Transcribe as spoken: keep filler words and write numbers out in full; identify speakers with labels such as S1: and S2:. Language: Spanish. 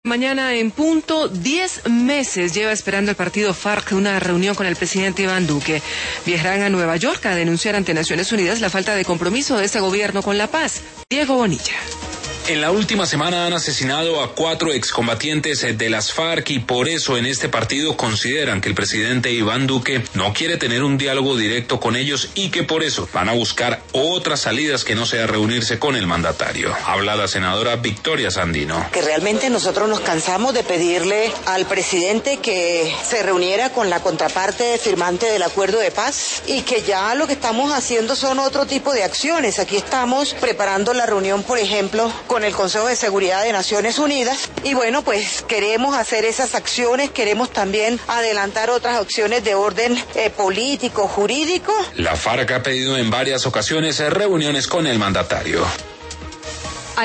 S1: Mañana en punto, diez meses lleva esperando el partido FARC una reunión con el presidente Iván Duque. Viajarán a Nueva York a denunciar ante Naciones Unidas la falta de compromiso de este gobierno con la paz. Diego Bonilla.
S2: En la última semana han asesinado a cuatro excombatientes de las FARC y por eso en este partido consideran que el presidente Iván Duque no quiere tener un diálogo directo con ellos y que por eso van a buscar otras salidas que no sea reunirse con el mandatario. Habla la senadora Victoria Sandino.
S3: Que realmente nosotros nos cansamos de pedirle al presidente que se reuniera con la contraparte firmante del acuerdo de paz y que ya lo que estamos haciendo son otro tipo de acciones. Aquí estamos preparando la reunión, por ejemplo, con con el Consejo de Seguridad de Naciones Unidas y bueno, pues queremos hacer esas acciones, queremos también adelantar otras acciones de orden eh, político, jurídico.
S2: La FARC ha pedido en varias ocasiones reuniones con el mandatario.